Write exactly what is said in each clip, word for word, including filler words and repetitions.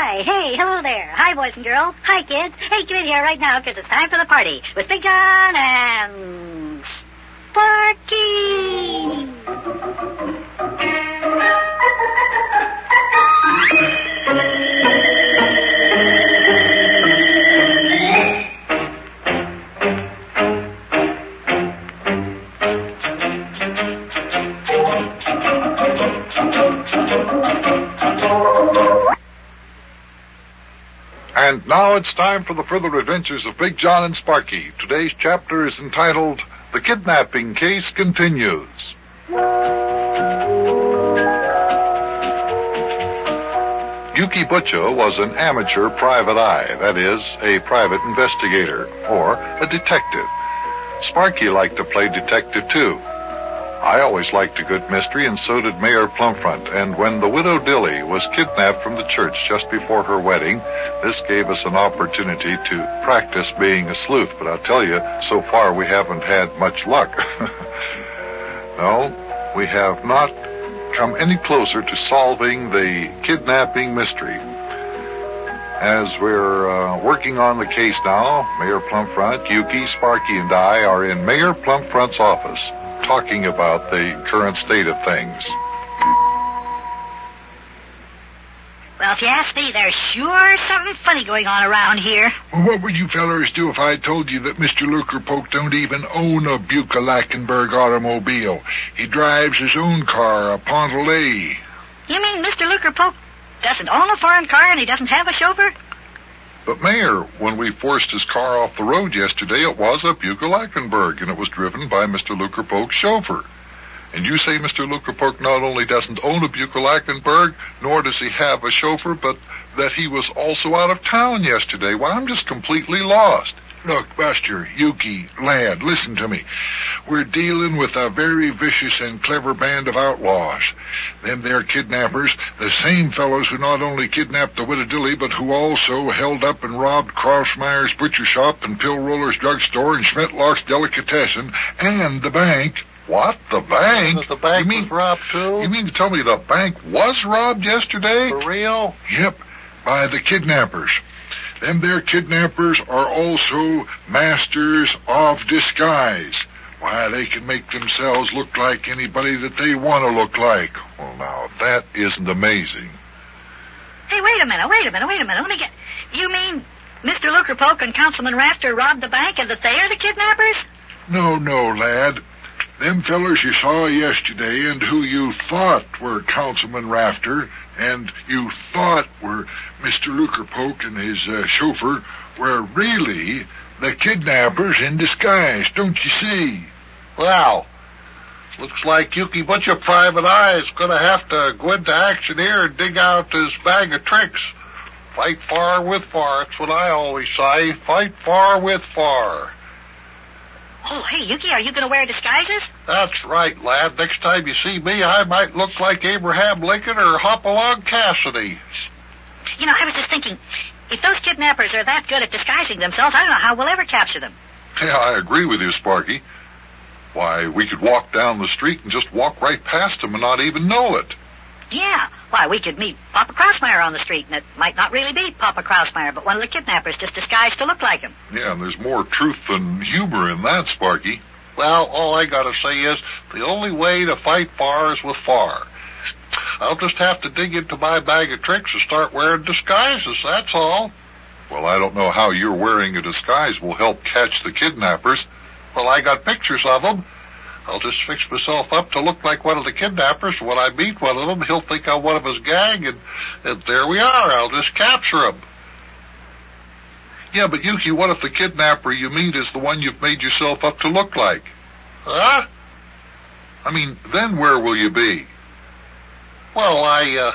Hi, hey, hello there. Hi, boys and girls. Hi, kids. Hey, come in here right now because it's time for the party with Big John and Sparky. And now it's time for the further adventures of Big John and Sparky. Today's chapter is entitled, The Kidnapping Case Continues. Yuki Butcher was an amateur private eye, that is, a private investigator, or a detective. Sparky liked to play detective, too. I always liked a good mystery, and so did Mayor Plumfront. And when the widow Dilly was kidnapped from the church just before her wedding, this gave us an opportunity to practice being a sleuth. But I'll tell you, so far we haven't had much luck. No, we have not come any closer to solving the kidnapping mystery. As we're uh, working on the case now, Mayor Plumfront, Yuki, Sparky, and I are in Mayor Plumfront's office, talking about the current state of things. Well, if you ask me, there's sure something funny going on around here. Well, what would you fellers do if I told you that Mister Luckerpoke don't even own a Bucca-Lackenberg automobile? He drives his own car, a Pontelay. You mean Mister Luckerpoke doesn't own a foreign car and he doesn't have a chauffeur? But, Mayor, when we forced his car off the road yesterday, it was a Bucca-Lackenberg, and it was driven by Mister Luckerpoke's chauffeur. And you say Mister Luckerpoke not only doesn't own a Bucca-Lackenberg, nor does he have a chauffeur, but that he was also out of town yesterday. Well, I'm just completely lost. Look, Buster, Yuki, lad, listen to me. We're dealing with a very vicious and clever band of outlaws. Them there kidnappers, the same fellows who not only kidnapped the widow Dilly, but who also held up and robbed Krausmeyer's butcher shop and Pill Roller's drugstore and Schmetlock's delicatessen and the bank. What? The bank? The bank you mean, was robbed, too? You mean to tell me the bank was robbed yesterday? For real? Yep, by the kidnappers. Them there kidnappers are also masters of disguise. Why, they can make themselves look like anybody that they want to look like. Well, now, that isn't amazing. Hey, wait a minute, wait a minute, wait a minute. Let me get... You mean Mister Luckerpoke and Councilman Rafter robbed the bank and that they are the kidnappers? No, no, lad. Them fellers you saw yesterday and who you thought were Councilman Rafter and you thought were Mister Luckerpoke and his uh, chauffeur were really the kidnappers in disguise, don't you see? Well, looks like Yuki Butcher Private Eye is going to have to go into action here and dig out his bag of tricks. Fight far with far, that's what I always say. Fight far with far. Oh, hey, Yuki, are you going to wear disguises? That's right, lad. Next time you see me, I might look like Abraham Lincoln or Hopalong Cassidy. You know, I was just thinking, if those kidnappers are that good at disguising themselves, I don't know how we'll ever capture them. Yeah, I agree with you, Sparky. Why, we could walk down the street and just walk right past them and not even know it. Yeah. Why, we could meet Papa Krausmeyer on the street, and it might not really be Papa Krausmeyer, but one of the kidnappers just disguised to look like him. Yeah, and there's more truth than humor in that, Sparky. Well, all I gotta say is, the only way to fight far is with far. I'll just have to dig into my bag of tricks and start wearing disguises, that's all. Well, I don't know how your wearing a disguise will help catch the kidnappers. Well, I got pictures of them. I'll just fix myself up to look like one of the kidnappers. When I meet one of them, he'll think I'm one of his gang, and, and there we are. I'll just capture him. Yeah, but Yuki, what if the kidnapper you meet is the one you've made yourself up to look like? Huh? I mean, then where will you be? Well, I, uh...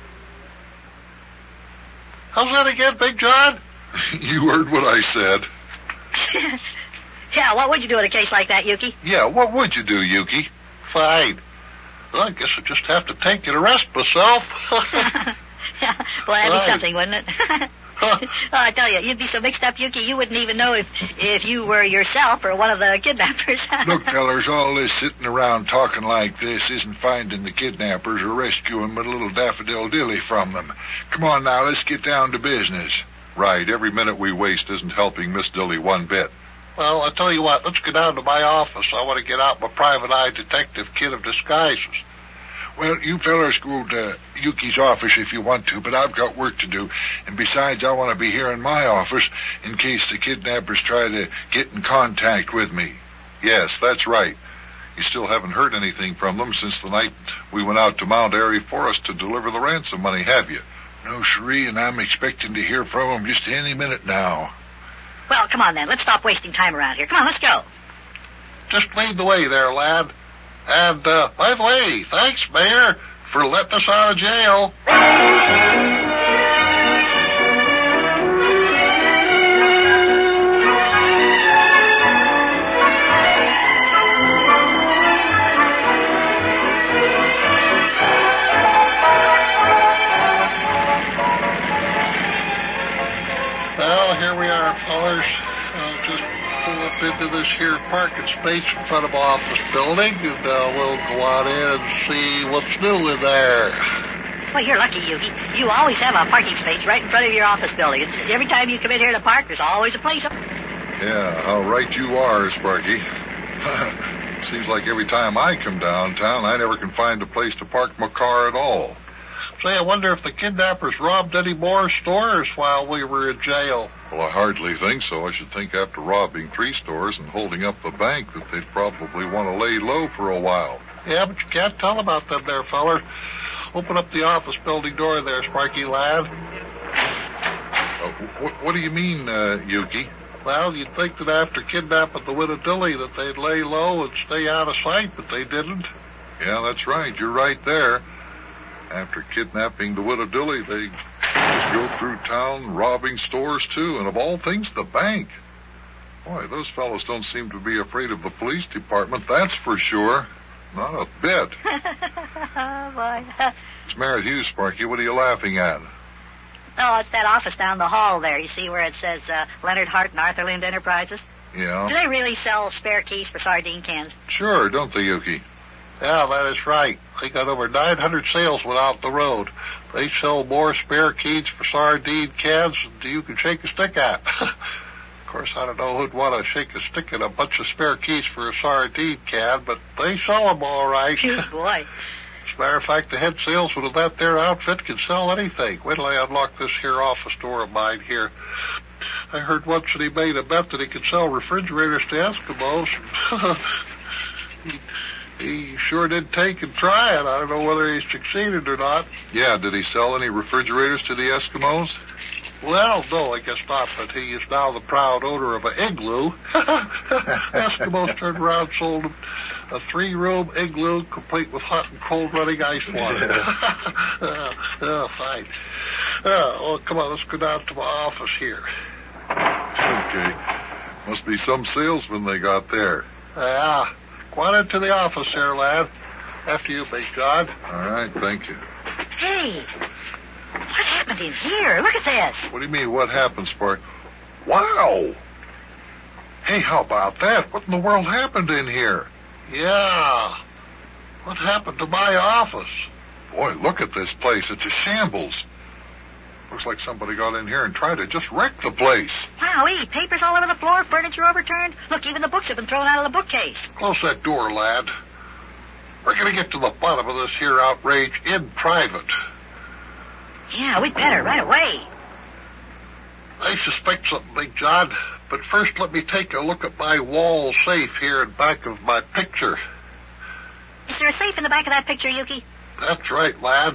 How's that again, Big John? You heard what I said. Yeah, what would you do in a case like that, Yuki? Yeah, what would you do, Yuki? Fine. Well, I guess I just have to take you to rest myself. Well, that'd Right. be something, wouldn't it? Oh, I tell you, you'd be so mixed up, Yuki, you wouldn't even know if if you were yourself or one of the kidnappers. Look, fellers, all this sitting around talking like this isn't finding the kidnappers or rescuing my little daffodil dilly from them. Come on now, let's get down to business. Right, every minute we waste isn't helping Miss Dilly one bit. Well, I tell you what, let's go down to my office. I want to get out my private eye detective kit of disguises. Well, you fellers go to Yuki's office if you want to, but I've got work to do. And besides, I want to be here in my office in case the kidnappers try to get in contact with me. Yes, that's right. You still haven't heard anything from them since the night we went out to Mount Airy Forest to deliver the ransom money, have you? No, siree, and I'm expecting to hear from them just any minute now. Well, come on then. Let's stop wasting time around here. Come on, let's go. Just lead the way there, lad. And, uh, by the way, thanks, Mayor, for letting us out of jail. Well, here we are, fellers. I'll just pull up into this here parking space in front of office building, and uh, we'll go on in and see what's new in there. Well, you're lucky, Yuki. You always have a parking space right in front of your office building. It's, every time you come in here to park, there's always a place up. Yeah, how right you are, Sparky. Seems like every time I come downtown, I never can find a place to park my car at all. Say, I wonder if the kidnappers robbed any more stores while we were in jail. Well, I hardly think so. I should think after robbing three stores and holding up the bank that they'd probably want to lay low for a while. Yeah, but you can't tell about them there, feller. Open up the office building door there, Sparky lad. Uh, what, what do you mean, uh, Yuki? Well, you'd think that after kidnapping the widow Dilly that they'd lay low and stay out of sight, but they didn't. Yeah, that's right. You're right there. After kidnapping the widow Dilly, they just go through town robbing stores, too, and of all things, the bank. Boy, those fellows don't seem to be afraid of the police department, that's for sure. Not a bit. Oh, boy. It's Merritt Hughes, Sparky. What are you laughing at? Oh, it's that office down the hall there. You see where it says uh, Leonard Hart and Arthur Lind Enterprises? Yeah? Do they really sell spare keys for sardine cans? Sure, don't they, Yuki? Yeah, that is right. They got over nine hundred sales without the road. They sell more spare keys for sardine cans than you can shake a stick at. Of course, I don't know who'd want to shake a stick at a bunch of spare keys for a sardine can, but they sell them all right. Good boy. As a matter of fact, the head salesman of that there outfit can sell anything. Wait till I unlock this here office door of mine here. I heard once that he made a bet that he could sell refrigerators to Eskimos. he, he sure did take and try it. I don't know whether he succeeded or not. Yeah, did he sell any refrigerators to the Eskimos? Well, no, I guess not, but he is now the proud owner of an igloo. Eskimos turned around and sold him a three-room igloo complete with hot and cold running ice water. oh, oh, fine. Oh, well, come on, let's go down to my office here. Okay. Must be some salesman they got there. Yeah. Go on into the office there, lad. After you, Big John. All right, thank you. Hey, what happened in here? Look at this. What do you mean, what happened, Spark? Wow! Hey, how about that? What in the world happened in here? Yeah. What happened to my office? Boy, look at this place. It's a shambles. Looks like somebody got in here and tried to just wreck the place. Wowee, papers all over the floor, furniture overturned. Look, even the books have been thrown out of the bookcase. Close that door, lad. We're going to get to the bottom of this here outrage in private. Yeah, we'd better, right away. I suspect something, Big John, but first let me take a look at my wall safe here in back of my picture. Is there a safe in the back of that picture, Yuki? That's right, lad.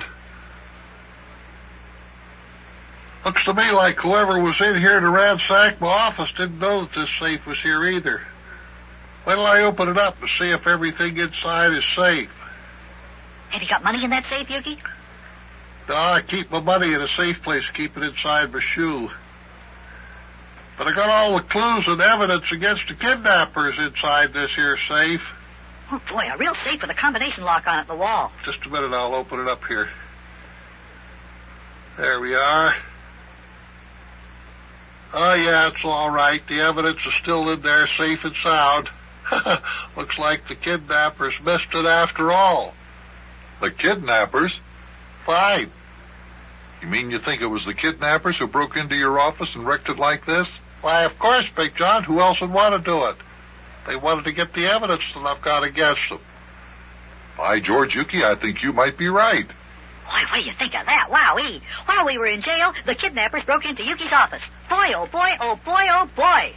Looks to me like whoever was in here to ransack my office didn't know that this safe was here either. Wait till I open it up and see if everything inside is safe. Have you got money in that safe, Yuki? No, I keep my money in a safe place, keep it inside my shoe. But I got all the clues and evidence against the kidnappers inside this here safe. Oh, boy, a real safe with a combination lock on it in the wall. Just a minute, I'll open it up here. There we are. Oh, yeah, it's all right. The evidence is still in there, safe and sound. Looks like the kidnappers missed it after all. The kidnappers? Fine. You mean you think it was the kidnappers who broke into your office and wrecked it like this? Why, of course, Big John. Who else would want to do it? They wanted to get the evidence that I've got against them. By George, Yuki, I think you might be right. Boy, what do you think of that? Wowee. While we were in jail, the kidnappers broke into Yuki's office. Boy, oh boy, oh boy, oh boy.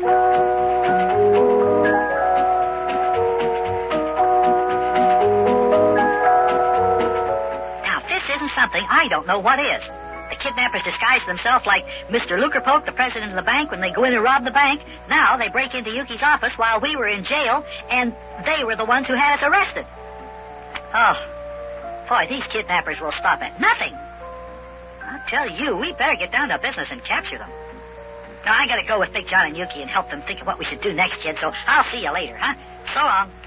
Now, if this isn't something, I don't know what is. The kidnappers disguise themselves like Mister Lukerpoke, the president of the bank, when they go in and rob the bank. Now they break into Yuki's office while we were in jail, and they were the ones who had us arrested. Oh, boy, these kidnappers will stop at nothing. I'll tell you, we better get down to business and capture them. Now, I gotta go with Big John and Yuki and help them think of what we should do next, kid, so I'll see you later, huh? So long.